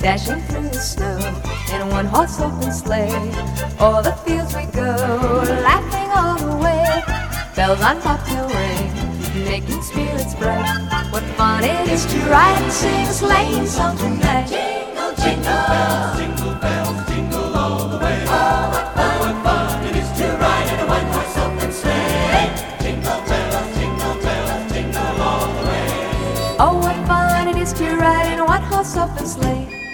dashing through the snow in a one-horse open sleigh. O'er the fields we go, laughing all the way. Bells on bobtail ring, making spirits bright. What fun it is to ride and sing a sleighing song tonight. Jingle, jingle bells, jingle all the way. Oh, what fun it is to ride in a one-horse open sleigh. Jingle bells, jingle all the way. Oh, what fun it is to ride in a one-horse open sleigh.